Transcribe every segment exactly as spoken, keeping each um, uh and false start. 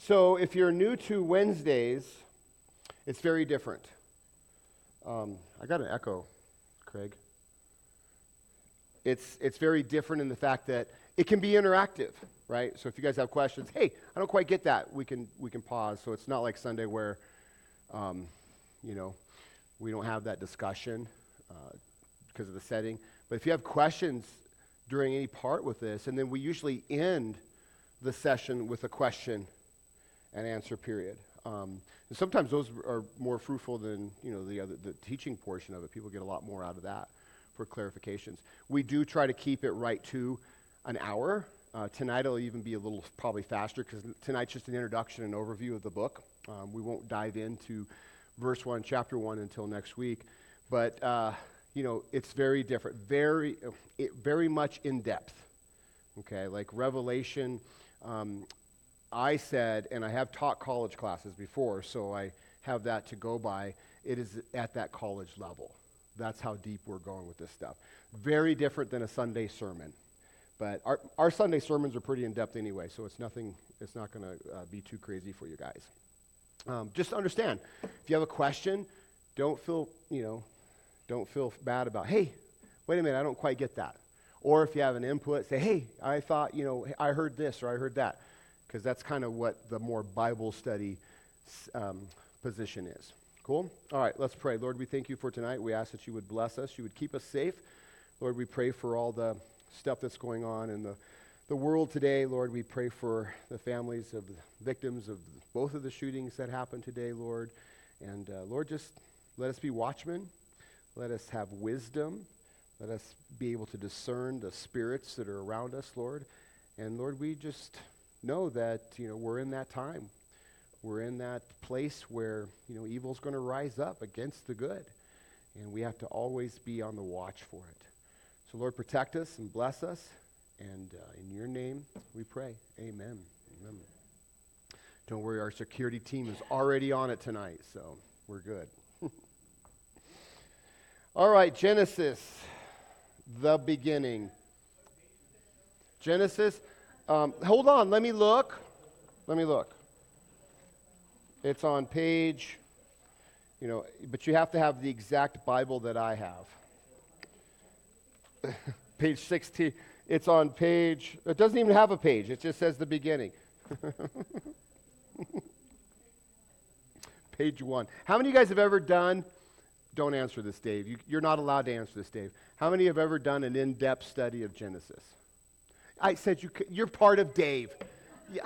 So if you're new to Wednesdays, it's very different. Um, I got an echo, Craig. It's it's very different in the fact that it can be interactive, right? So if you guys have questions, hey, I don't quite get that, we can we can pause. So it's not like Sunday where, um, you know, we don't have that discussion uh, because of the setting. But if you have questions during any part with this, and then we usually end the session with a question and answer period. Um, and sometimes those are more fruitful than, you know, the other the teaching portion of it. People get a lot more out of that for clarifications. We do try to keep it right to an hour. Uh, tonight it'll even be a little probably faster because tonight's just an introduction and overview of the book. Um, we won't dive into verse one, chapter one until next week. But, uh, you know, it's very different, very, it, very much in depth. Okay, like Revelation, um, I said, and I have taught college classes before, so I have that to go by, it is at that college level. That's how deep we're going with this stuff. Very different than a Sunday sermon. But our, our Sunday sermons are pretty in-depth anyway, so it's nothing, it's not going to uh, be too crazy for you guys. Um, just understand, if you have a question, don't feel, you know, don't feel bad about, hey, wait a minute, I don't quite get that. Or if you have an input, say, hey, I thought, you know, I heard this or I heard that. Because that's kind of what the more Bible study um, position is. Cool? All right, let's pray. Lord, we thank you for tonight. We ask that you would bless us. You would keep us safe. Lord, we pray for all the stuff that's going on in the, the world today. Lord, we pray for the families of the victims of both of the shootings that happened today, Lord. And uh, Lord, just let us be watchmen. Let us have wisdom. Let us be able to discern the spirits that are around us, Lord. And Lord, we just know that, you know, we're in that time. We're in that place where, you know, evil's going to rise up against the good. And we have to always be on the watch for it. So, Lord, protect us and bless us. And uh, in your name, we pray. Amen. Amen. Don't worry, our security team is already on it tonight, so we're good. All right, Genesis, the beginning. Genesis. Um, hold on, let me look. Let me look. It's on page, you know, but you have to have the exact Bible that I have. Page sixteen. It's on page, it doesn't even have a page. It just says the beginning. Page one. How many of you guys have ever done, don't answer this, Dave. You, you're not allowed to answer this, Dave. How many have ever done an in-depth study of Genesis? I said you could, you're part of Dave. Yeah.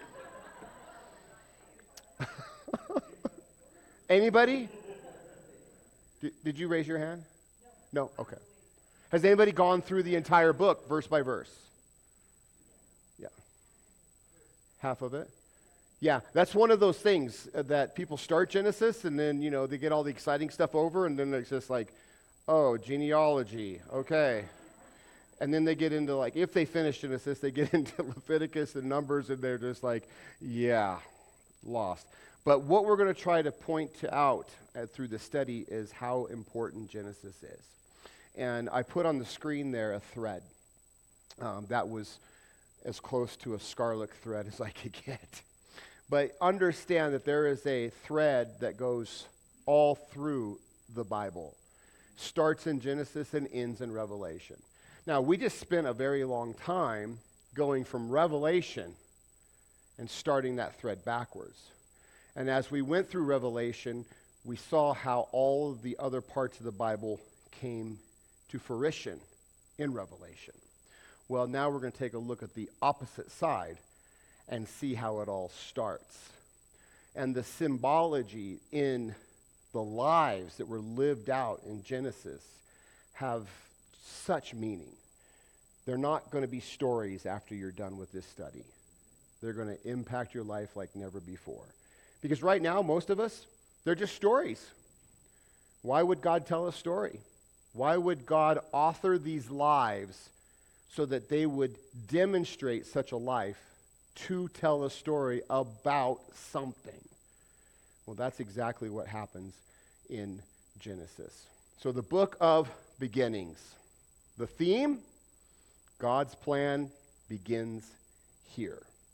Anybody? Did, did you raise your hand? No. No? Okay. Has anybody gone through the entire book, verse by verse? Yeah. Half of it? Yeah, that's one of those things that people start Genesis and then, you know, they get all the exciting stuff over and then it's just like, oh, genealogy, okay. And then they get into, like, if they finish Genesis, they get into Leviticus and Numbers, and they're just like, yeah, lost. But what we're going to try to point to out uh, through the study is how important Genesis is. And I put on the screen there a thread um, that was as close to a scarlet thread as I could get. But understand that there is a thread that goes all through the Bible. Starts in Genesis and ends in Revelation. Now, we just spent a very long time going from Revelation and starting that thread backwards. And as we went through Revelation, we saw how all of the other parts of the Bible came to fruition in Revelation. Well, now we're going to take a look at the opposite side and see how it all starts. And the symbology in the lives that were lived out in Genesis have such meaning. They're not going to be stories after you're done with this study. They're going to impact your life like never before. Because right now, most of us, they're just stories. Why would God tell a story? Why would God author these lives so that they would demonstrate such a life to tell a story about something? Well, that's exactly what happens in Genesis. So the book of beginnings. The theme, God's plan begins here.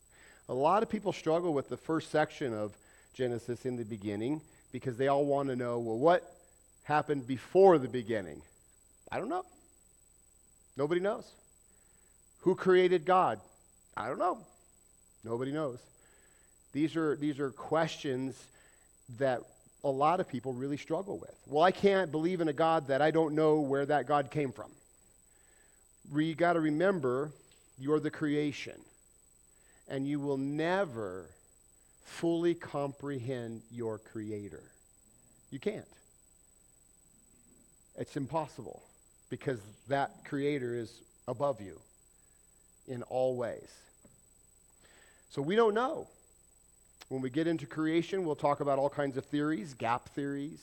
A lot of people struggle with the first section of Genesis in the beginning because they all want to know, well, what happened before the beginning? I don't know. Nobody knows. Who created God? I don't know. Nobody knows. These are, these are questions that a lot of people really struggle with. Well, I can't believe in a God that I don't know where that God came from. You got to remember, you're the creation. And you will never fully comprehend your Creator. You can't. It's impossible because that Creator is above you in all ways. So we don't know. When we get into creation, we'll talk about all kinds of theories, gap theories.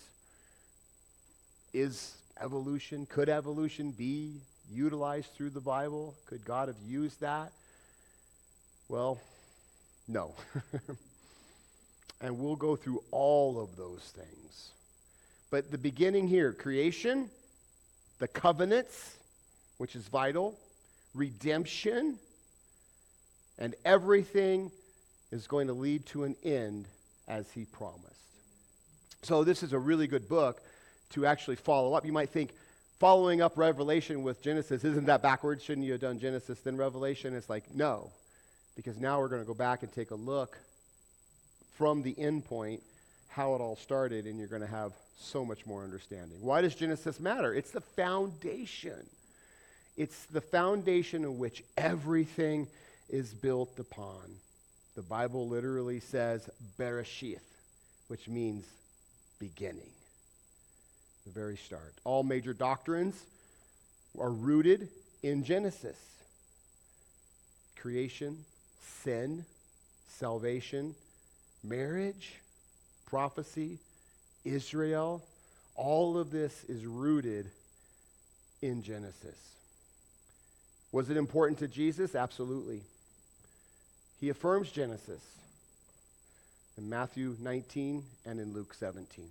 Is evolution, could evolution be utilized through the Bible? Could God have used that? Well, no. And we'll go through all of those things. But the beginning here, creation, the covenants, which is vital, redemption, and everything is going to lead to an end as he promised. So this is a really good book to actually follow up. You might think, following up Revelation with Genesis, isn't that backwards? Shouldn't you have done Genesis then Revelation? It's like, no. Because now we're going to go back and take a look from the end point, how it all started, and you're going to have so much more understanding. Why does Genesis matter? It's the foundation. It's the foundation in which everything is built upon. The Bible literally says Bereshith, which means beginning. The very start. All major doctrines are rooted in Genesis. Creation, sin, salvation, marriage, prophecy, Israel, all of this is rooted in Genesis. Was it important to Jesus? Absolutely. He affirms Genesis in Matthew nineteen and in Luke seventeen.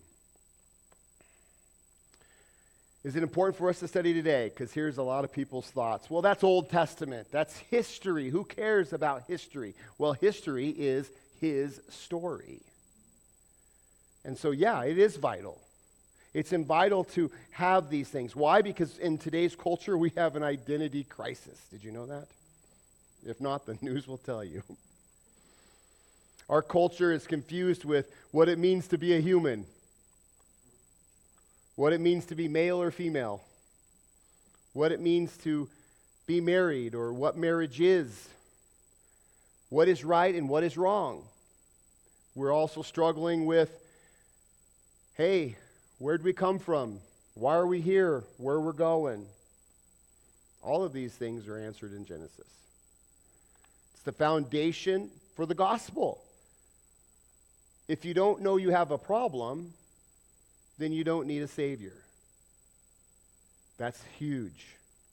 Is it important for us to study today? Because here's a lot of people's thoughts. Well, that's Old Testament. That's history. Who cares about history? Well, history is his story. And so, yeah, it is vital. It's vital to have these things. Why? Because in today's culture, we have an identity crisis. Did you know that? If not, the news will tell you. Our culture is confused with what it means to be a human, what it means to be male or female, what it means to be married or what marriage is, what is right and what is wrong. We're also struggling with, hey, where'd we come from? Why are we here? Where we're going? All of these things are answered in Genesis. It's the foundation for the gospel. If you don't know you have a problem, then you don't need a Savior. That's huge.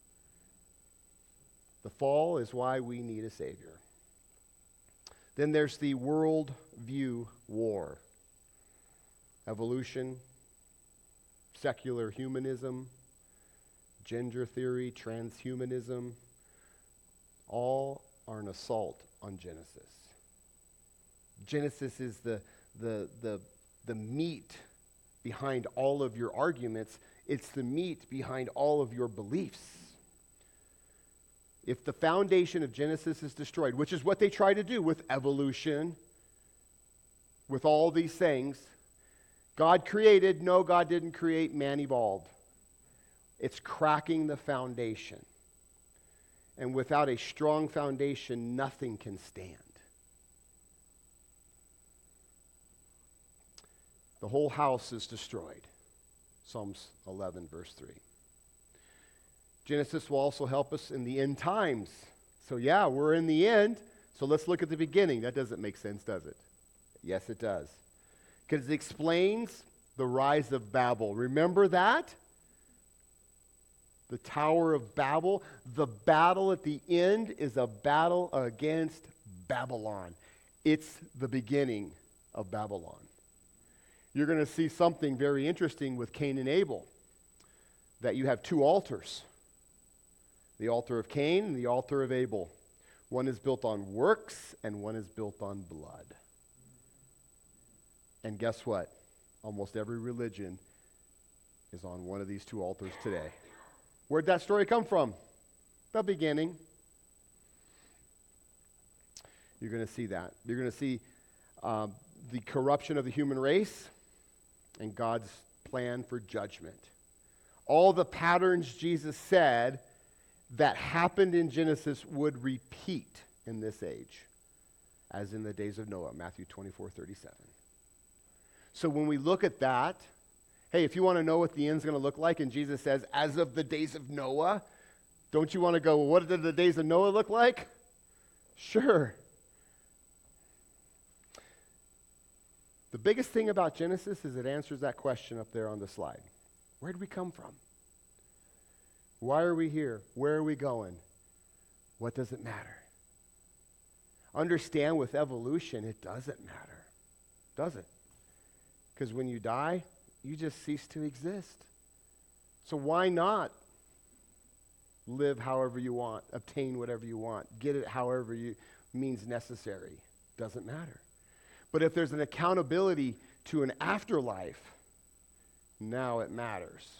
The fall is why we need a Savior. Then there's the worldview war. Evolution, secular humanism, gender theory, transhumanism, all are an assault on Genesis. Genesis is the, the, the, the meat behind all of your arguments. It's the meat behind all of your beliefs. If the foundation of Genesis is destroyed, which is what they try to do with evolution, with all these things, God created, no, God didn't create, man evolved. It's cracking the foundation. And without a strong foundation, nothing can stand. The whole house is destroyed. Psalms eleven, verse three. Genesis will also help us in the end times. So yeah, we're in the end, so let's look at the beginning. That doesn't make sense, does it? Yes, it does. Because it explains the rise of Babel. Remember that? The Tower of Babel. The battle at the end is a battle against Babylon. It's the beginning of Babylon. You're going to see something very interesting with Cain and Abel, that you have two altars. The altar of Cain and the altar of Abel. One is built on works, and one is built on blood. And guess what? Almost every religion is on one of these two altars today. Where'd that story come from? The beginning. You're going to see that. You're going to see uh, the corruption of the human race and God's plan for judgment. All the patterns Jesus said that happened in Genesis would repeat in this age, as in the days of Noah, Matthew twenty-four thirty-seven. So when we look at that, hey, if you want to know what the end's going to look like, and Jesus says, as of the days of Noah, don't you want to go, well, what did the days of Noah look like? Sure. The biggest thing about Genesis is it answers that question up there on the slide. Where did we come from? Why are we here? Where are we going? What does it matter? Understand with evolution, it doesn't matter. Does it? Because when you die, you just cease to exist. So why not live however you want, obtain whatever you want, get it however you means necessary? Doesn't matter. But if there's an accountability to an afterlife, now it matters.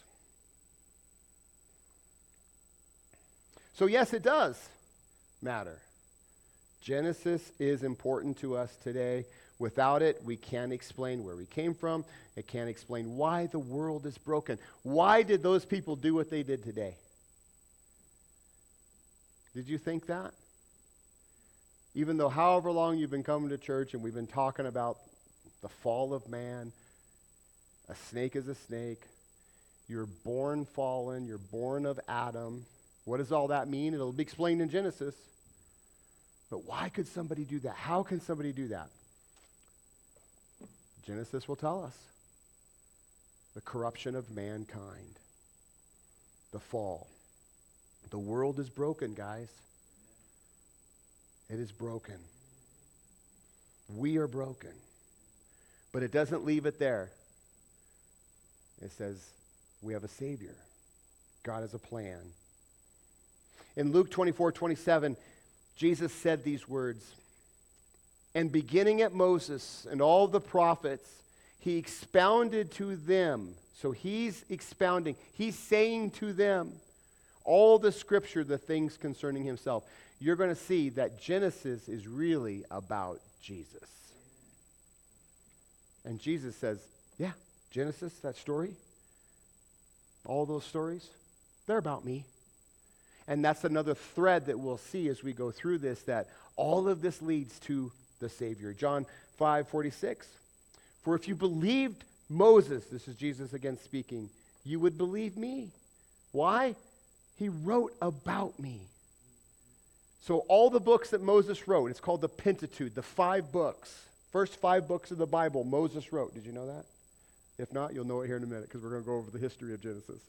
So yes, it does matter. Genesis is important to us today. Without it, we can't explain where we came from. It can't explain why the world is broken. Why did those people do what they did today? Did you think that? Even though however long you've been coming to church and we've been talking about the fall of man, a snake is a snake, you're born fallen, you're born of Adam. What does all that mean? It'll be explained in Genesis. But why could somebody do that? How can somebody do that? Genesis will tell us. The corruption of mankind. The fall. The world is broken, guys. It is broken. We are broken. But it doesn't leave it there. It says we have a Savior. God has a plan. In Luke twenty-four twenty-seven, Jesus said these words, and beginning at Moses and all the prophets, he expounded to them. So he's expounding. He's saying to them all the scripture, the things concerning himself. You're going to see that Genesis is really about Jesus. And Jesus says, yeah, Genesis, that story, all those stories, they're about me. And that's another thread that we'll see as we go through this, that all of this leads to the Savior. John five forty-six. For if you believed Moses, this is Jesus again speaking, you would believe me. Why? He wrote about me. So all the books that Moses wrote, it's called the Pentateuch, the five books. First five books of the Bible, Moses wrote. Did you know that? If not, you'll know it here in a minute because we're going to go over the history of Genesis.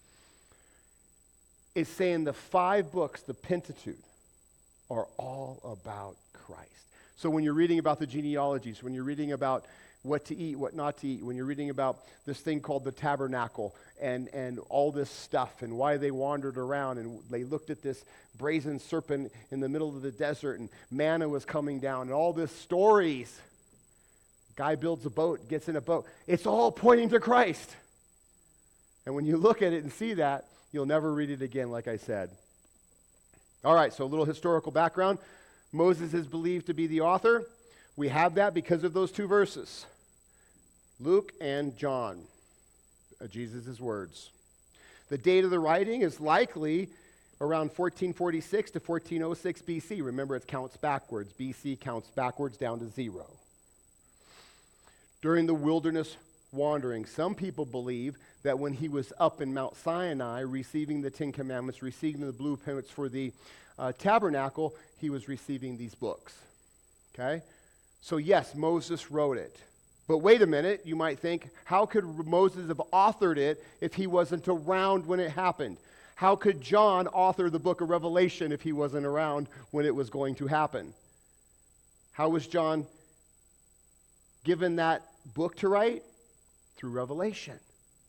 It's saying the five books, the Pentateuch, are all about Christ. So when you're reading about the genealogies, when you're reading about what to eat, what not to eat, when you're reading about this thing called the tabernacle and, and all this stuff and why they wandered around and they looked at this brazen serpent in the middle of the desert and manna was coming down and all these stories. Guy builds a boat, gets in a boat. It's all pointing to Christ. And when you look at it and see that, you'll never read it again, like I said. All right, so a little historical background. Moses is believed to be the author. We have that because of those two verses. Luke and John, uh, Jesus' words. The date of the writing is likely around fourteen forty-six to fourteen oh six B C. Remember, it counts backwards. B C counts backwards down to zero. During the wilderness wandering, some people believe that when he was up in Mount Sinai receiving the Ten Commandments, receiving the blueprints for the uh, tabernacle, he was receiving these books. Okay? So yes, Moses wrote it. But wait a minute, you might think, how could Moses have authored it if he wasn't around when it happened? How could John author the book of Revelation if he wasn't around when it was going to happen? How was John given that book to write? Through revelation.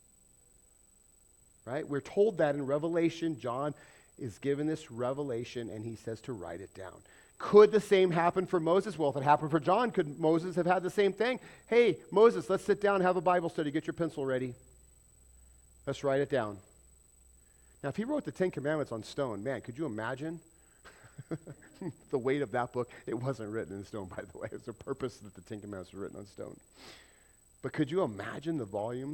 Right? We're told that in Revelation, John is given this revelation and he says to write it down. Could the same happen for Moses? Well, if it happened for John, could Moses have had the same thing? Hey, Moses, let's sit down and have a Bible study. Get your pencil ready. Let's write it down. Now, if he wrote the Ten Commandments on stone, man, could you imagine the weight of that book? It wasn't written in stone, by the way. It was the purpose that the Ten Commandments were written on stone. But could you imagine the volumes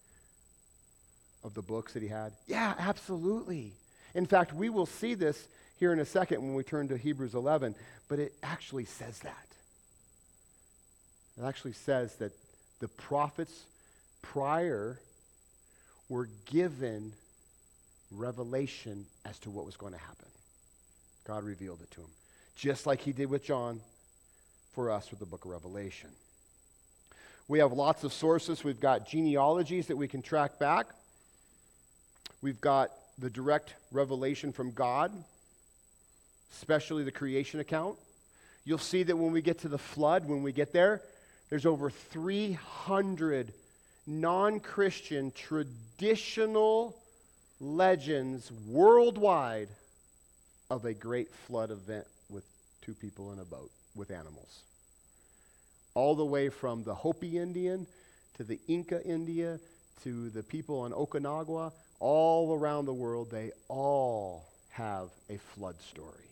of the books that he had? Yeah, absolutely. In fact, we will see this here in a second when we turn to Hebrews eleven, but it actually says that. It actually says that the prophets prior were given revelation as to what was going to happen. God revealed it to him, just like he did with John for us with the book of Revelation. We have lots of sources. We've got genealogies that we can track back. We've got the direct revelation from God, especially the creation account. You'll see that when we get to the flood, when we get there, there's over three hundred non-Christian traditional legends worldwide of a great flood event with two people in a boat with animals. All the way from the Hopi Indian to the Inca India to the people on Okinawa, all around the world, they all have a flood story.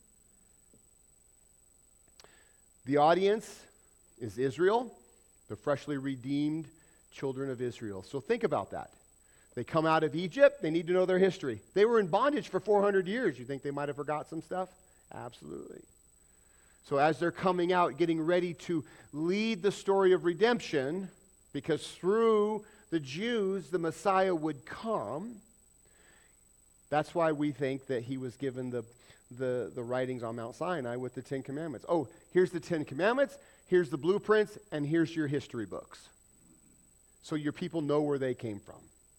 The audience is Israel, the freshly redeemed children of Israel. So think about that. They come out of Egypt, they need to know their history. They were in bondage for four hundred years. You think they might have forgot some stuff? Absolutely. So as they're coming out, getting ready to lead the story of redemption, because through the Jews, the Messiah would come, that's why we think that he was given the, the, the writings on Mount Sinai with the Ten Commandments. Oh, here's the Ten Commandments, here's the blueprints, and here's your history books. So your people know where they came from.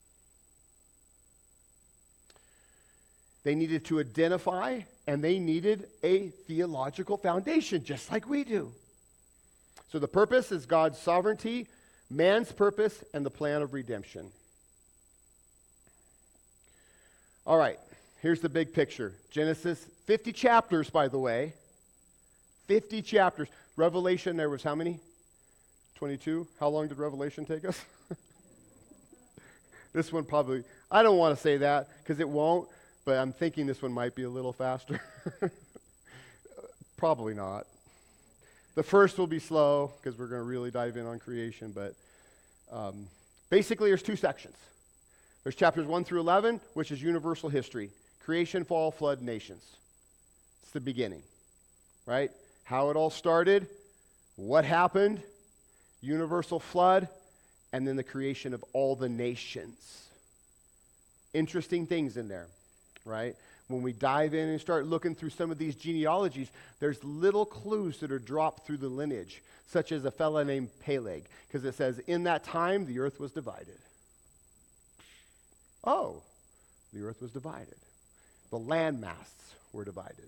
They needed to identify, and they needed a theological foundation, just like we do. So the purpose is God's sovereignty, man's purpose, and the plan of redemption. All right, here's the big picture. Genesis, fifty chapters, by the way. fifty chapters. Revelation, there was how many? twenty-two. How long did Revelation take us? This one probably, I don't want to say that, because it won't. But I'm thinking this one might be a little faster. Probably not. The first will be slow because we're going to really dive in on creation. But um, basically, there's two sections. There's chapters one through eleven, which is universal history. Creation, fall, flood, nations. It's the beginning, right? How it all started, what happened, universal flood, and then the creation of all the nations. Interesting things in there. Right? When we dive in and start looking through some of these genealogies, there's little clues that are dropped through the lineage, such as a fella named Peleg, because it says, in that time, the earth was divided. Oh, the earth was divided. The land masses were divided.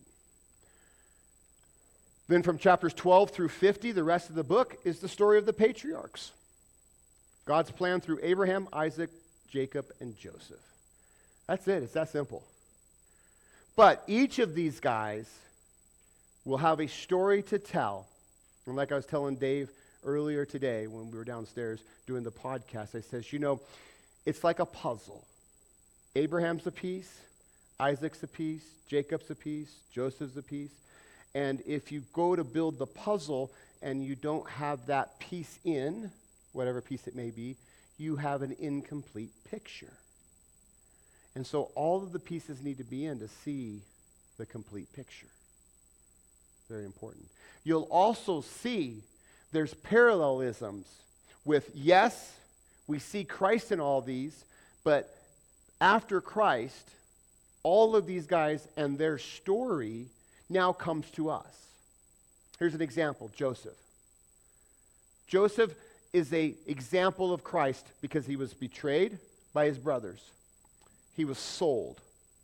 Then from chapters twelve through fifty, the rest of the book is the story of the patriarchs. God's plan through Abraham, Isaac, Jacob, and Joseph. That's it. It's that simple. But each of these guys will have a story to tell. And like I was telling Dave earlier today when we were downstairs doing the podcast, I says, you know, it's like a puzzle. Abraham's a piece, Isaac's a piece, Jacob's a piece, Joseph's a piece. And if you go to build the puzzle and you don't have that piece in, whatever piece it may be, you have an incomplete picture. And so all of the pieces need to be in to see the complete picture. Very important. You'll also see there's parallelisms with, yes, we see Christ in all these, but after Christ, all of these guys and their story now comes to us. Here's an example, Joseph. Joseph is an example of Christ because he was betrayed by his brothers. He was sold.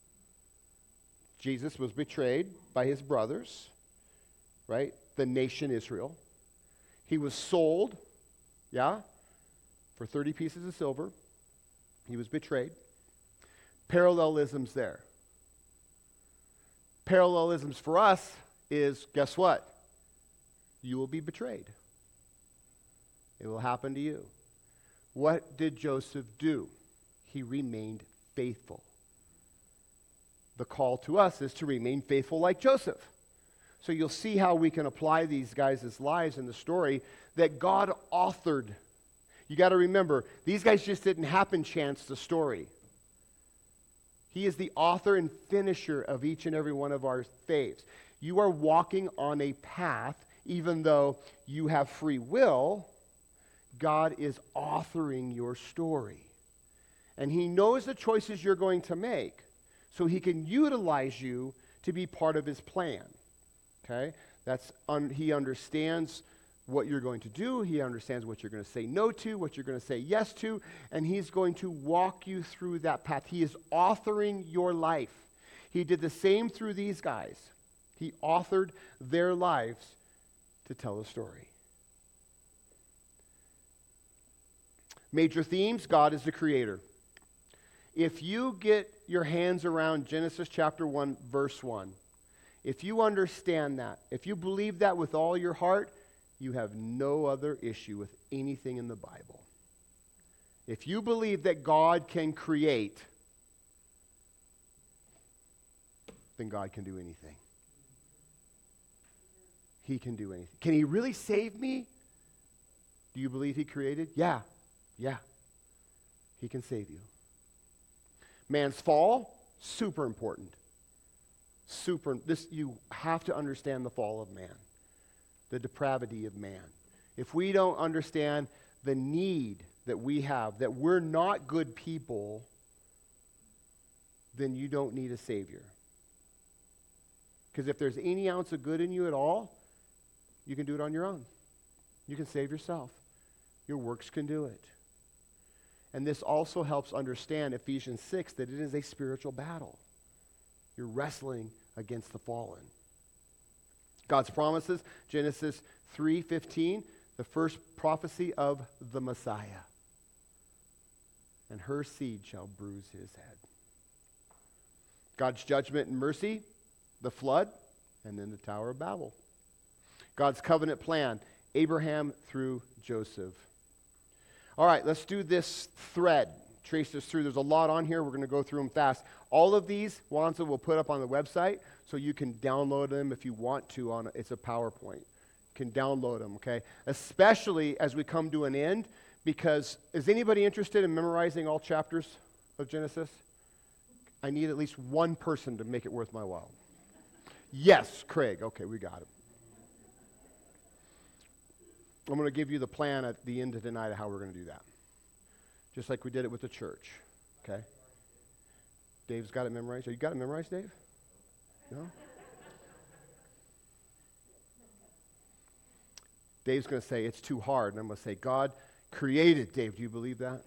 Jesus was betrayed by his brothers, right? The nation Israel. He was sold, yeah, for thirty pieces of silver. He was betrayed. Parallelisms there. Parallelisms for us is, guess what? You will be betrayed. It will happen to you. What did Joseph do? He remained faithful. The call to us is to remain faithful like Joseph. So you'll see how we can apply these guys' lives in the story that God authored. You got to remember, these guys just didn't happen chance the story. He is the author and finisher of each and every one of our faiths. You are walking on a path, even though you have free will, God is authoring your story. And He knows the choices you're going to make, so He can utilize you to be part of His plan. Okay? That's un- He understands what you're going to do. He understands what you're going to say no to, what you're going to say yes to, and He's going to walk you through that path. He is authoring your life. He did the same through these guys. He authored their lives to tell a story. Major themes: God is the creator. If you get your hands around Genesis chapter one, verse one, if you understand that, if you believe that with all your heart, you have no other issue with anything in the Bible. If you believe that God can create, then God can do anything. He can do anything. Can He really save me? Do you believe He created? Yeah. Yeah. He can save you. Man's fall, super important. Super. This, you have to understand the fall of man, the depravity of man. If we don't understand the need that we have, that we're not good people, then you don't need a Savior. Because if there's any ounce of good in you at all, you can do it on your own. You can save yourself. Your works can do it. And this also helps understand Ephesians six, that it is a spiritual battle. You're wrestling against the fallen. God's promises, Genesis three fifteen, the first prophecy of the Messiah. And her seed shall bruise his head. God's judgment and mercy, the flood, and then the Tower of Babel. God's covenant plan, Abraham through Joseph. All right, let's do this thread. Trace this through. There's a lot on here. We're going to go through them fast. All of these, Wanza will put up on the website, so you can download them if you want to. On It's a PowerPoint. You can download them, okay? Especially as we come to an end, because is anybody interested in memorizing all chapters of Genesis? I need at least one person to make it worth my while. Yes, Craig. Okay, we got it. I'm going to give you the plan at the end of the night of how we're going to do that. Just like we did it with the church. Okay? Dave's got it memorized. You got it memorized, Dave? No? Dave's going to say, it's too hard. And I'm going to say, God created. Dave, do you believe that?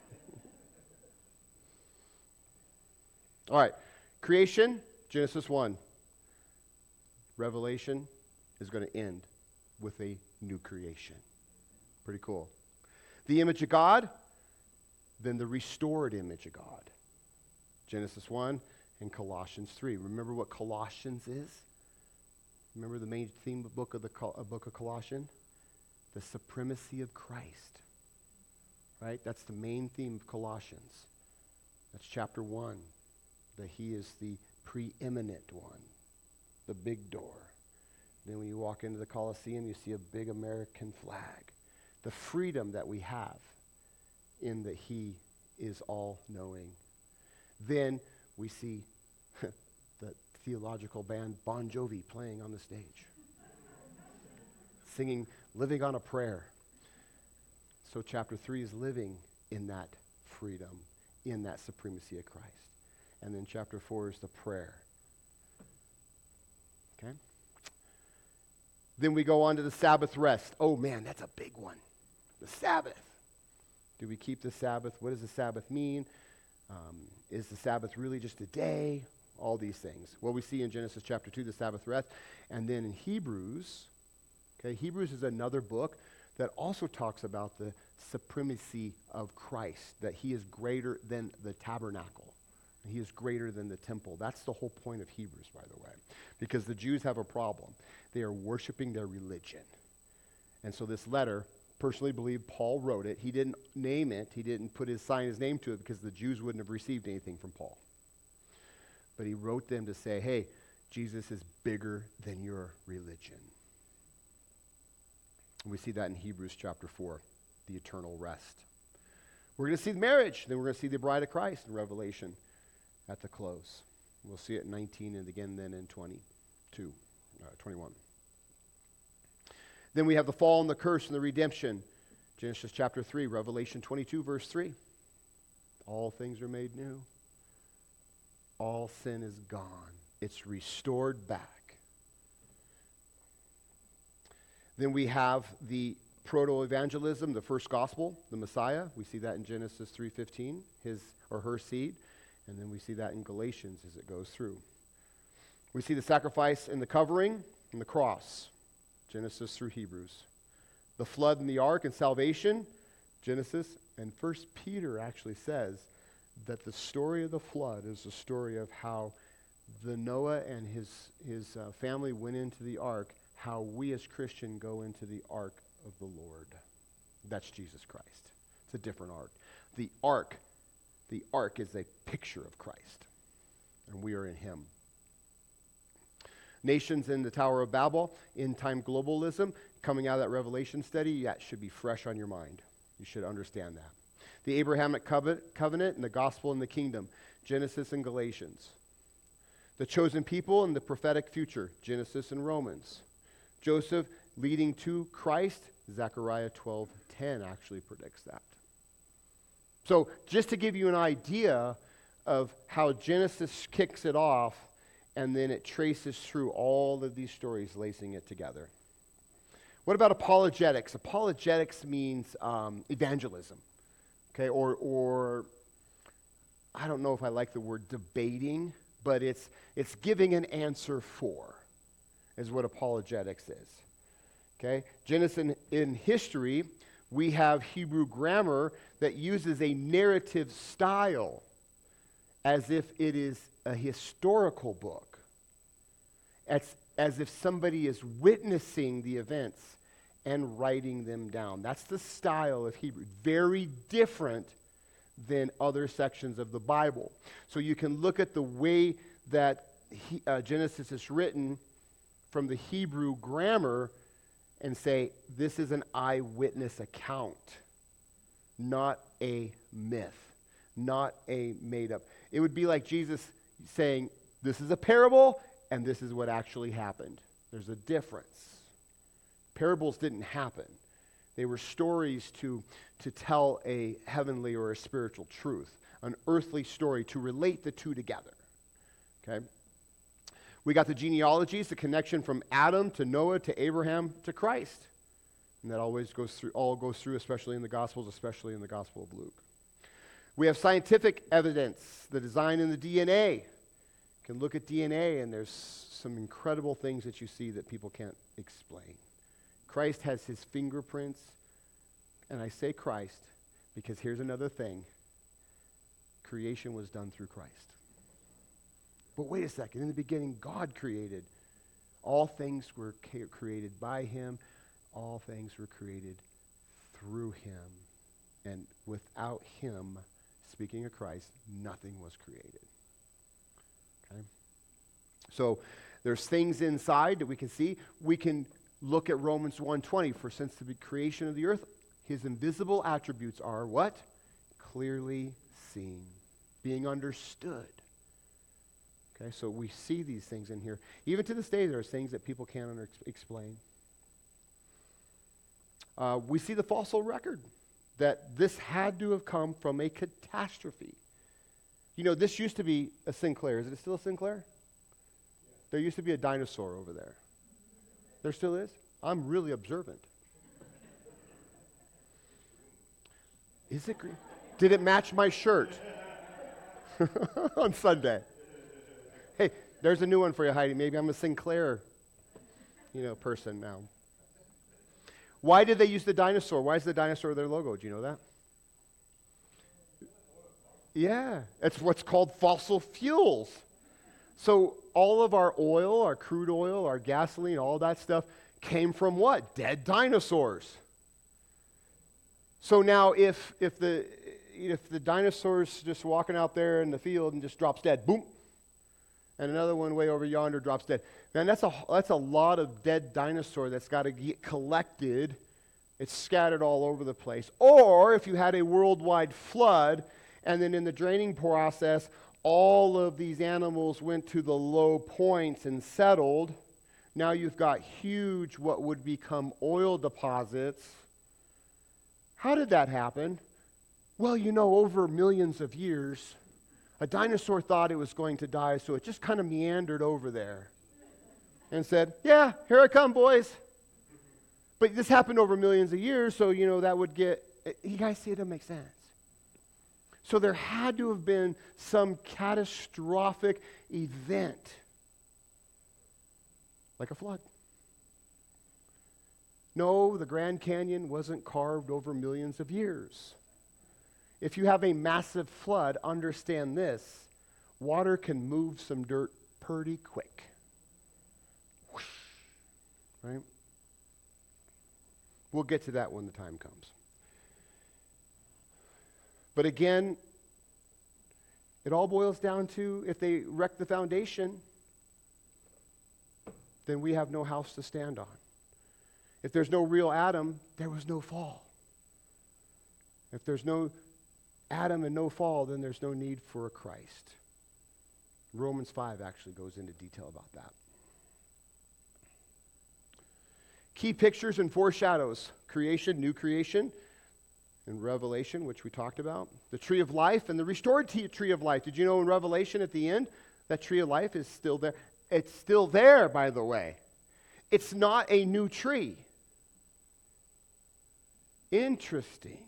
All right. Creation, Genesis one. Revelation is going to end with a new creation. Pretty cool. The image of God, then the restored image of God. Genesis one and Colossians three. Remember what Colossians is? Remember the main theme of the book of the uh, book of Colossians? The supremacy of Christ. Right? That's the main theme of Colossians. That's chapter one. That he is the preeminent one. The big door. Then when you walk into the Colosseum, you see a big American flag. The freedom that we have in that he is all-knowing. Then we see the theological band Bon Jovi playing on the stage. Singing, Living on a Prayer. So chapter three is living in that freedom, in that supremacy of Christ. And then chapter four is the prayer. Okay? Then we go on to the Sabbath rest. Oh man, that's a big one. The Sabbath. Do we keep the Sabbath? What does the Sabbath mean? Um, is the Sabbath really just a day? All these things. Well, we see in Genesis chapter two, the Sabbath rest. And then in Hebrews, okay, Hebrews is another book that also talks about the supremacy of Christ, that he is greater than the tabernacle, He is greater than the temple. That's the whole point of Hebrews, by the way, because the Jews have a problem. They are worshiping their religion. And so this letter, personally believe Paul wrote it. He didn't name it. He didn't put his sign his name to it because the Jews wouldn't have received anything from Paul. But he wrote them to say, hey, Jesus is bigger than your religion. We see that in Hebrews chapter four, the eternal rest. We're going to see the marriage. Then we're going to see the bride of Christ in Revelation at the close. We'll see it in nineteen and again then in twenty-two, uh, twenty-one. Then we have the fall and the curse and the redemption. Genesis chapter three, Revelation twenty-two, verse three. All things are made new. All sin is gone. It's restored back. Then we have the proto-evangelism, the first gospel, the Messiah. We see that in Genesis three fifteen, his or her seed. And then we see that in Galatians as it goes through. We see the sacrifice and the covering and the cross, Genesis through Hebrews. The flood and the ark and salvation, Genesis. And First Peter actually says that the story of the flood is the story of how the Noah and his, his uh, family went into the ark, how we as Christians go into the ark of the Lord. That's Jesus Christ. It's a different ark. The ark, the ark is a picture of Christ, and we are in him. Nations in the Tower of Babel, end-time globalism, coming out of that Revelation study, that should be fresh on your mind. You should understand that. The Abrahamic covenant and the gospel and the kingdom, Genesis and Galatians. The chosen people and the prophetic future, Genesis and Romans. Joseph leading to Christ, Zechariah twelve ten actually predicts that. So just to give you an idea of how Genesis kicks it off, and then it traces through all of these stories, lacing it together. What about apologetics? Apologetics means um, evangelism, okay? Or, or I don't know if I like the word debating, but it's it's giving an answer for, is what apologetics is. Okay? Genesis in, in history, we have Hebrew grammar that uses a narrative style as if it is a historical book. As, as if somebody is witnessing the events and writing them down. That's the style of Hebrew. Very different than other sections of the Bible. So you can look at the way that he, uh, Genesis is written from the Hebrew grammar and say, this is an eyewitness account, not a myth, not a made-up. It would be like Jesus saying, this is a parable, and this is what actually happened. There's a difference. Parables didn't happen. They were stories to, to tell a heavenly or a spiritual truth, an earthly story to relate the two together. Okay? We got the genealogies, the connection from Adam to Noah to Abraham to Christ. And that always goes through, all goes through, especially in the Gospels, especially in the Gospel of Luke. We have scientific evidence, the design in the D N A. You can look at D N A and there's some incredible things that you see that people can't explain. Christ has his fingerprints, and I say Christ because here's another thing. Creation was done through Christ. But wait a second, in the beginning, God created. All things were ca- created by him. All things were created through him. And without him, speaking of Christ, nothing was created. Okay? So there's things inside that we can see. We can look at Romans one twenty. For since the creation of the earth, his invisible attributes are what? Clearly seen, being understood. Okay, so we see these things in here. Even to this day, there are things that people can't under- explain. Uh, we see the fossil record, that this had to have come from a catastrophe. You know, this used to be a Sinclair. Is it still a Sinclair? Yeah. There used to be a dinosaur over there. There still is? I'm really observant. Is it green? Did it match my shirt on Sunday? Hey, there's a new one for you, Heidi. Maybe I'm a Sinclair, you know, person now. Why did they use the dinosaur? Why is the dinosaur their logo? Do you know that? Yeah, it's what's called fossil fuels. So all of our oil, our crude oil, our gasoline, all that stuff came from what? Dead dinosaurs. So now if if the if the dinosaur's just walking out there in the field and just drops dead, boom, and another one way over yonder drops dead, man, that's a that's a lot of dead dinosaur that's got to get collected. It's scattered all over the place. Or if you had a worldwide flood, and then in the draining process, all of these animals went to the low points and settled. Now you've got huge, what would become oil deposits. How did that happen? Well, you know, over millions of years, a dinosaur thought it was going to die, so it just kind of meandered over there and said, yeah, here I come, boys. But this happened over millions of years, so, you know, that would get, you guys see, it doesn't make sense. So there had to have been some catastrophic event, like a flood. No, the Grand Canyon wasn't carved over millions of years. If you have a massive flood, understand this, water can move some dirt pretty quick. Whoosh, right? We'll get to that when the time comes. But again, it all boils down to if they wreck the foundation, then we have no house to stand on. If there's no real Adam, there was no fall. If there's no Adam and no fall, then there's no need for a Christ. Romans five actually goes into detail about that. Key pictures and foreshadows. Creation, new creation, and Revelation, which we talked about. The tree of life and the restored t- tree of life. Did you know in Revelation at the end, that tree of life is still there? It's still there, by the way. It's not a new tree. Interesting.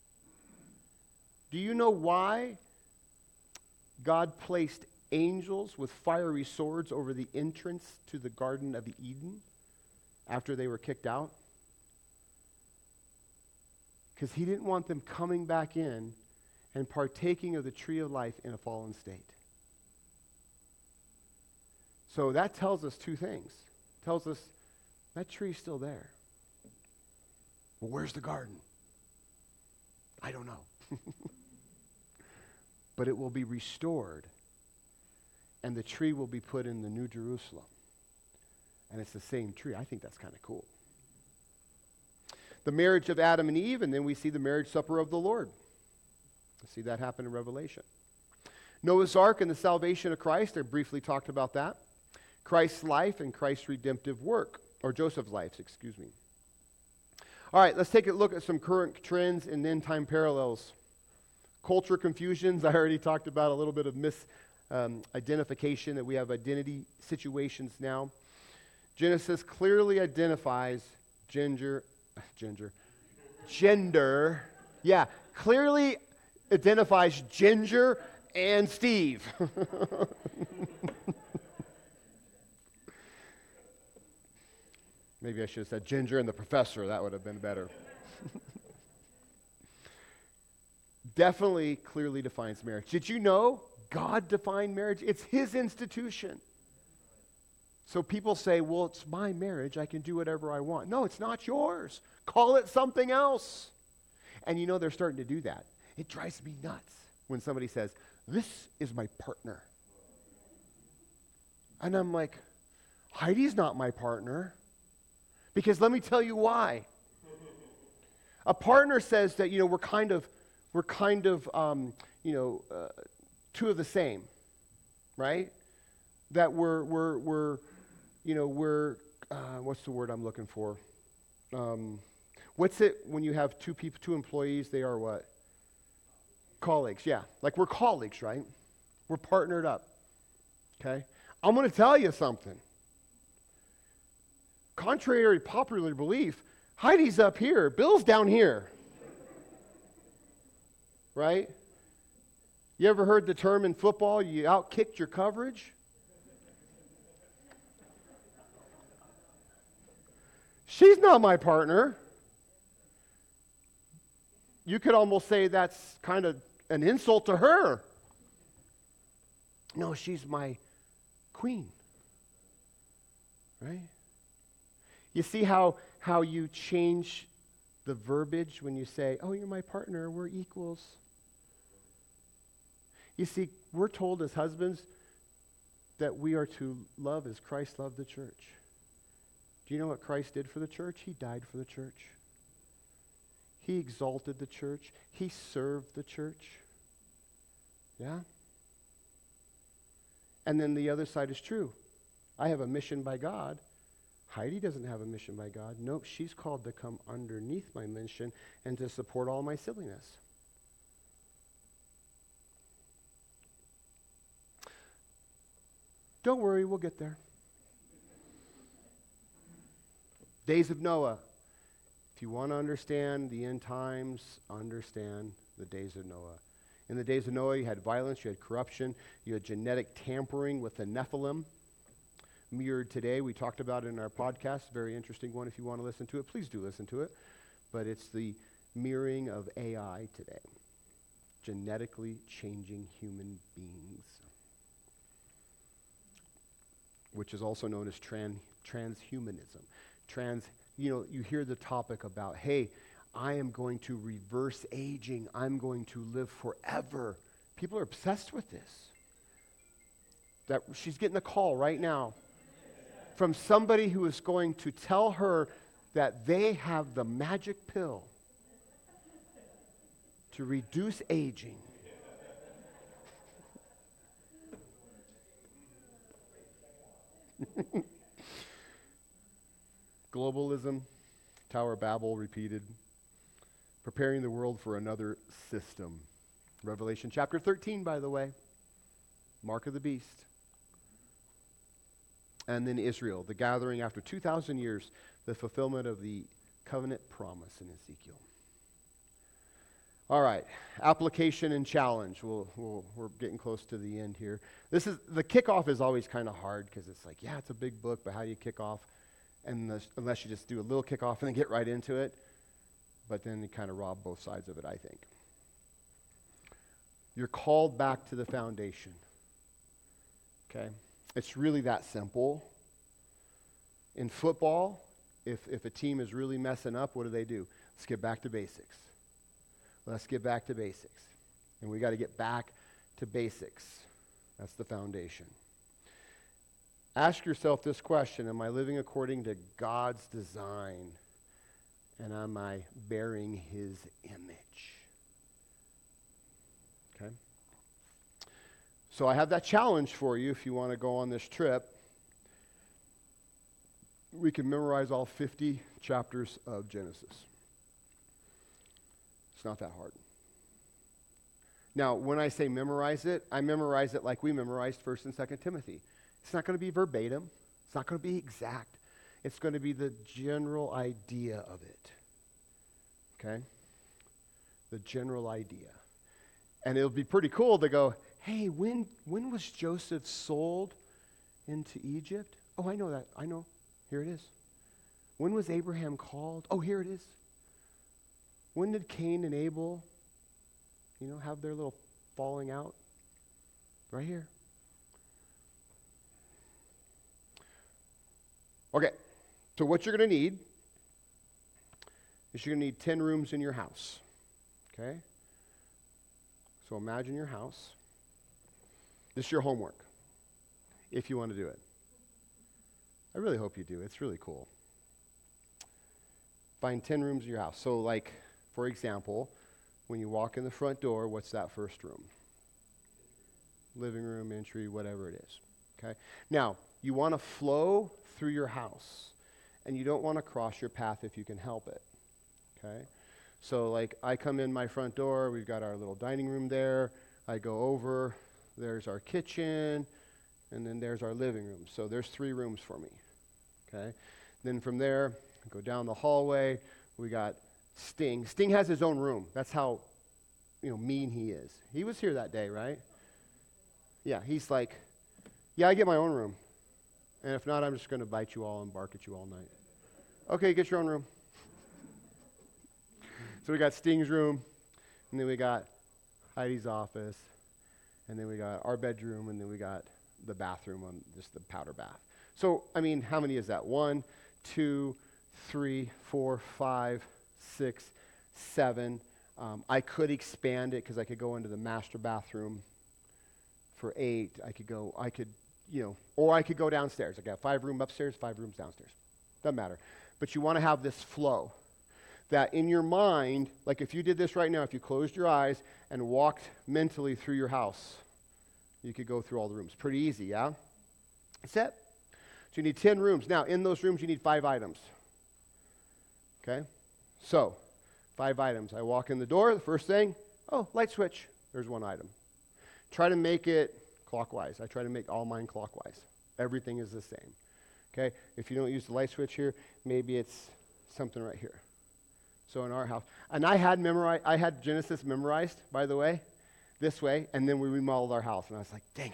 Do you know why God placed angels with fiery swords over the entrance to the Garden of Eden after they were kicked out? Because he didn't want them coming back in and partaking of the tree of life in a fallen state. So that tells us two things. It tells us that tree's still there. Well, where's the garden? I don't know. But it will be restored, and the tree will be put in the New Jerusalem. And it's the same tree. I think that's kind of cool. The marriage of Adam and Eve, and then we see the marriage supper of the Lord. We see that happen in Revelation. Noah's Ark and the salvation of Christ, I briefly talked about that. Christ's life and Christ's redemptive work, or Joseph's life, excuse me. All right, let's take a look at some current trends and end time parallels. Culture confusions, I already talked about a little bit of misidentification, um, that we have identity situations now. Genesis clearly identifies gender, gender, gender, yeah, clearly identifies Ginger and Steve. Maybe I should have said Ginger and the professor. That would have been better. Definitely clearly defines marriage. Did you know God defined marriage? It's his institution. So people say, well, it's my marriage. I can do whatever I want. No, it's not yours. Call it something else. And you know they're starting to do that. It drives me nuts when somebody says, this is my partner. And I'm like, Heidi's not my partner. Because let me tell you why. A partner says that, you know, we're kind of, we're kind of, um, you know, uh, two of the same, right? That we're, we're, we're, you know, we're, uh, what's the word I'm looking for? Um, what's it when you have two people, two employees, they are what? Colleagues, yeah. Like we're colleagues, right? We're partnered up, okay? I'm going to tell you something. Contrary to popular belief, Heidi's up here, Bill's down here. Right? You ever heard the term in football, you outkicked your coverage? She's not my partner. You could almost say that's kind of an insult to her. No, she's my queen. Right? You see how, how you change the verbiage when you say, oh, you're my partner, we're equals. You see, we're told as husbands that we are to love as Christ loved the church. Do you know what Christ did for the church? He died for the church. He exalted the church. He served the church. Yeah? And then the other side is true. I have a mission by God. Heidi doesn't have a mission by God. Nope, she's called to come underneath my mission and to support all my silliness. Don't worry, we'll get there. Days of Noah. If you want to understand the end times, understand the days of Noah. In the days of Noah, you had violence, you had corruption, you had genetic tampering with the Nephilim. Mirrored today, we talked about it in our podcast, very interesting one if you want to listen to it. Please do listen to it. But it's the mirroring of A I today. Genetically changing human beings. Which is also known as tran, transhumanism. Trans, you know, you hear the topic about, hey, I am going to reverse aging. I'm going to live forever. People are obsessed with this. That she's getting a call right now from somebody who is going to tell her that they have the magic pill to reduce aging. Globalism, Tower of Babel repeated, preparing the world for another system. Revelation chapter thirteen, by the way, mark of the beast. And then Israel, the gathering after two thousand years, the fulfillment of the covenant promise in Ezekiel. All right, application and challenge. We'll, we'll, we're getting close to the end here. This is the kickoff is always kind of hard because it's like, yeah, it's a big book, but how do you kick off? And the, unless you just do a little kickoff and then get right into it, but then you kind of rob both sides of it, I think. You're called back to the foundation. Okay? It's really that simple. In football, if, if a team is really messing up, what do they do? Let's get back to basics. Let's get back to basics. And we got to get back to basics. That's the foundation. Ask yourself this question: am I living according to God's design? And am I bearing his image? Okay? So I have that challenge for you if you want to go on this trip. We can memorize all fifty chapters of Genesis. It's not that hard. Now, when I say memorize it, I memorize it like we memorized First and Second Timothy. It's not going to be verbatim. It's not going to be exact. It's going to be the general idea of it. Okay? The general idea. And it'll be pretty cool to go, hey, when when was Joseph sold into Egypt? Oh, I know that. I know. Here it is. When was Abraham called? Oh, here it is. When did Cain and Abel, you know, have their little falling out? Right here. Okay, so what you're going to need is you're going to need ten rooms in your house. Okay? So imagine your house. This is your homework, if you want to do it. I really hope you do. It's really cool. Find ten rooms in your house. So like, for example, when you walk in the front door, what's that first room? Living room, entry, whatever it is. Okay? Now, you want to flow through your house, and you don't want to cross your path if you can help it. Okay? So like, I come in my front door, we've got our little dining room there, I go over, there's our kitchen, and then there's our living room. So there's three rooms for me. Okay? Then from there, go down the hallway, we got Sting. Sting has his own room. That's how, you know, mean he is. He was here that day, right? Yeah, he's like, yeah, I get my own room. And if not, I'm just going to bite you all and bark at you all night. Okay, get your own room. So we got Sting's room, and then we got Heidi's office, and then we got our bedroom, and then we got the bathroom on just the powder bath. So, I mean, how many is that? One, two, three, four, five, six, seven. Um, I could expand it because I could go into the master bathroom for eight. I could go, I could, you know, or I could go downstairs. I got five rooms upstairs, five rooms downstairs. Doesn't matter. But you want to have this flow that in your mind, like if you did this right now, if you closed your eyes and walked mentally through your house, you could go through all the rooms. Pretty easy, yeah? Set. So you need ten rooms. Now, in those rooms, you need five items. Okay? So, five items. I walk in the door, the first thing, oh, light switch. There's one item. Try to make it clockwise. I try to make all mine clockwise. Everything is the same. Okay? If you don't use the light switch here, maybe it's something right here. So in our house, and I had memorized, I had Genesis memorized, by the way, this way, and then we remodeled our house, and I was like, dang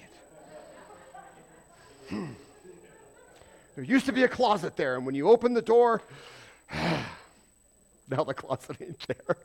it. Hmm. There used to be a closet there, and when you open the door, now the closet ain't there.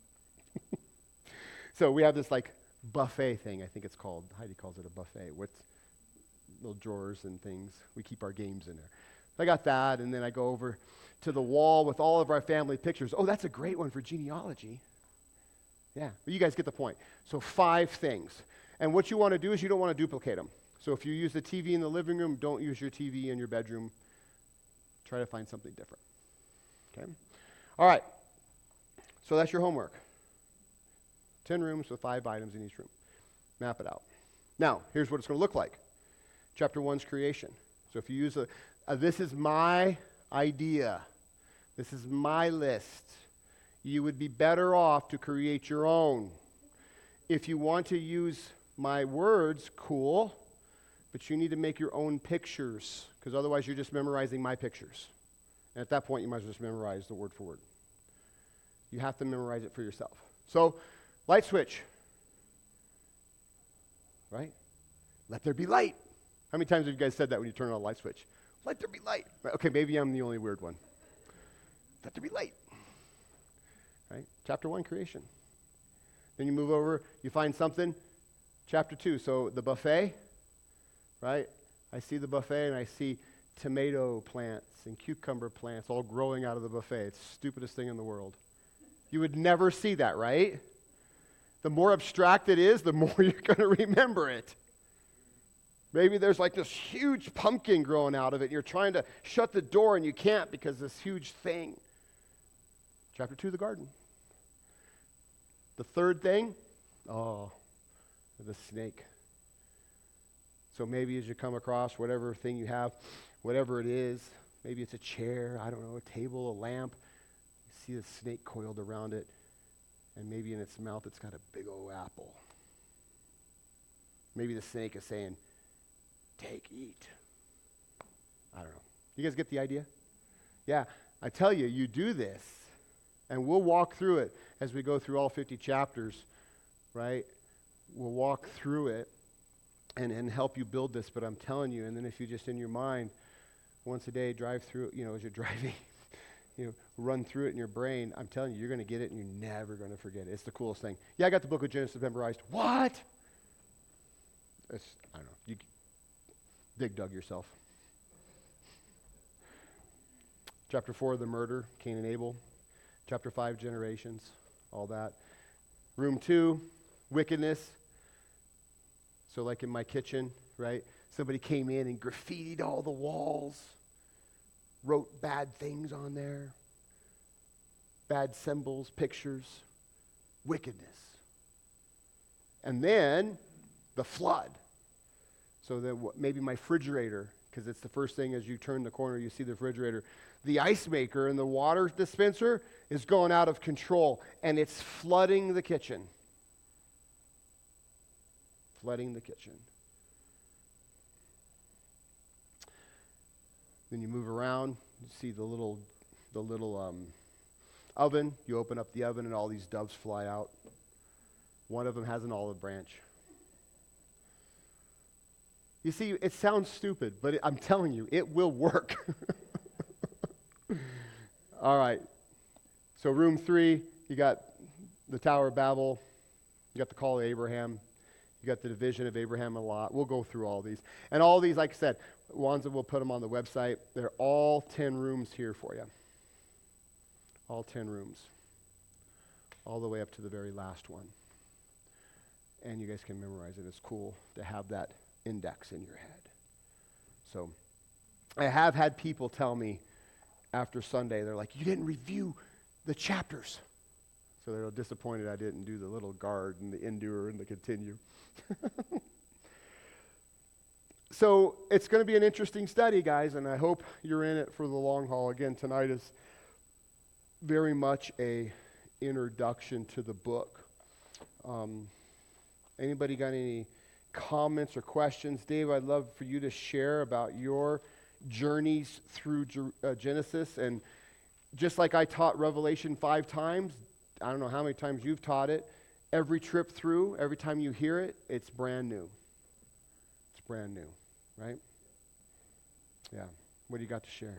So we have this like buffet thing, I think it's called. Heidi calls it a buffet with little drawers and things. We keep our games in there. I got that, and then I go over to the wall with all of our family pictures. Oh, that's a great one for genealogy. Yeah, but you guys get the point. So five things. And what you want to do is you don't want to duplicate them. So if you use the T V in the living room, don't use your T V in your bedroom. Try to find something different. Okay? All right. So that's your homework. Ten rooms with five items in each room. Map it out. Now, here's what it's going to look like. Chapter one's creation. So if you use a, a this is my idea, this is my list, you would be better off to create your own. If you want to use my words, cool, but you need to make your own pictures, because otherwise you're just memorizing my pictures. And at that point, you might as well just memorize the word for word. You have to memorize it for yourself. So, light switch. Right? Let there be light. How many times have you guys said that when you turn on a light switch? Let there be light. Right? Okay, maybe I'm the only weird one. Let there be light. Right? Chapter one, creation. Then you move over, you find something. Chapter two, so the buffet, right? I see the buffet and I see tomato plants and cucumber plants all growing out of the buffet. It's the stupidest thing in the world. You would never see that, right? The more abstract it is, the more you're going to remember it. Maybe there's like this huge pumpkin growing out of it. And you're trying to shut the door and you can't because this huge thing. Chapter two, the garden. The third thing, oh, the snake. So maybe as you come across whatever thing you have, whatever it is, maybe it's a chair, I don't know, a table, a lamp, you see a snake coiled around it, and maybe in its mouth it's got a big old apple. Maybe the snake is saying, take, eat. I don't know. You guys get the idea? Yeah, I tell you, you do this, and we'll walk through it as we go through all fifty chapters, right? We'll walk through it and, and help you build this, but I'm telling you, and then if you just in your mind, once a day, drive through, you know, as you're driving, you know, run through it in your brain, I'm telling you, you're going to get it and you're never going to forget it. It's the coolest thing. Yeah, I got the book of Genesis memorized. What? It's, I don't know. You dig dug yourself. Chapter four, the murder, Cain and Abel. Chapter five, generations, all that. Room two, wickedness. So like in my kitchen, right? Somebody came in and graffitied all the walls, wrote bad things on there, bad symbols, pictures, wickedness. And then the flood. So that w- maybe my refrigerator, because it's the first thing as you turn the corner, you see the refrigerator. The ice maker and the water dispenser is going out of control, and it's flooding the kitchen. Flooding the kitchen. Then you move around, you see the little, the little um, oven. You open up the oven, and all these doves fly out. One of them has an olive branch. You see, it sounds stupid, but it, I'm telling you, it will work. All right. So room three, you got the Tower of Babel. You got the call of Abraham. You got the division of Abraham a lot. We'll go through all these. And all these, like I said, Wanza will put them on the website. They're all ten rooms here for you. All ten rooms. All the way up to the very last one. And you guys can memorize it. It's cool to have that index in your head. So I have had people tell me after Sunday, they're like, you didn't review the chapters. So they're disappointed I didn't do the little guard and the endure and the continue. So it's going to be an interesting study, guys, and I hope you're in it for the long haul. Again, tonight is very much a introduction to the book. Um, anybody got any comments or questions? Dave, I'd love for you to share about your journeys through Ge- uh, Genesis. And just like I taught Revelation five times, I don't know how many times you've taught it. Every trip through, every time you hear it, it's brand new. It's brand new, right? Yeah. What do you got to share?